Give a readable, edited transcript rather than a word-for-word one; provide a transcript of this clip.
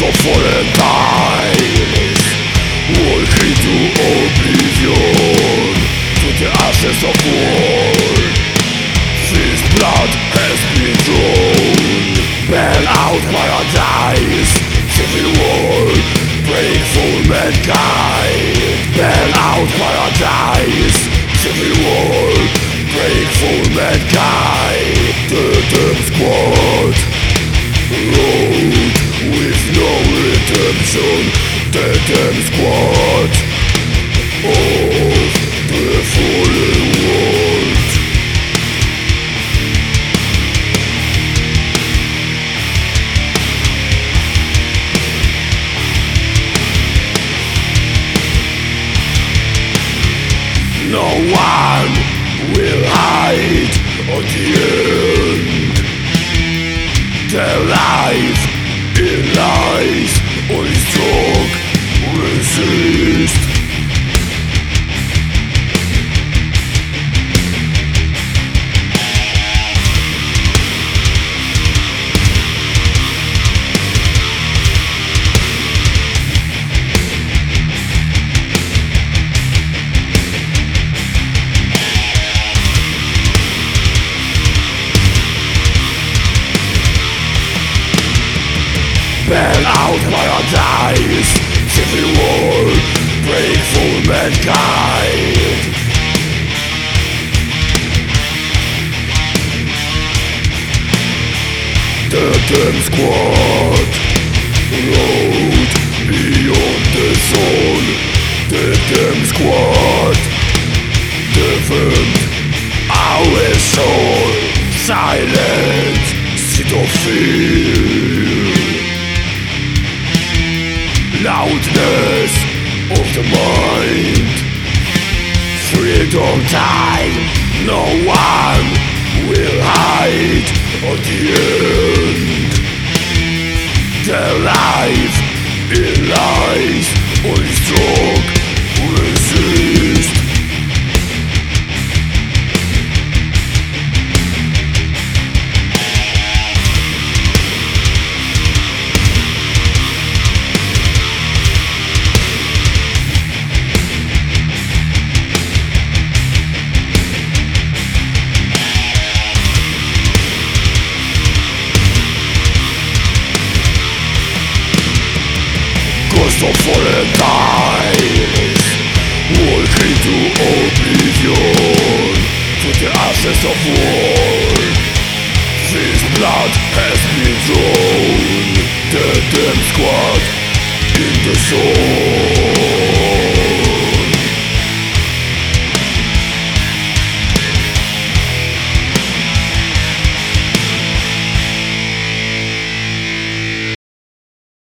of fallen times, walking to oblivion, to the ashes of war. This blood has been drawn, burn out paradise, civil war, break for mankind. Burn out paradise, civil war, break for mankind. The Death Squad, road with no redemption. The Death Squad of the fallen world. No one will hide on the end. Their life in lies, only strong resist. Burn out paradise, civil war, break for mankind. The Death Squad, road beyond the zone. The Death Squad, defend our soul. Silence, seed of fear. Loudness of the mind, freedom time. No one will hide on the end. Their life in lies, only strong resist. Ghost of fallen times, walking to oblivion, to the ashes of war. This blood has been drawn, the Death Squad in the soul.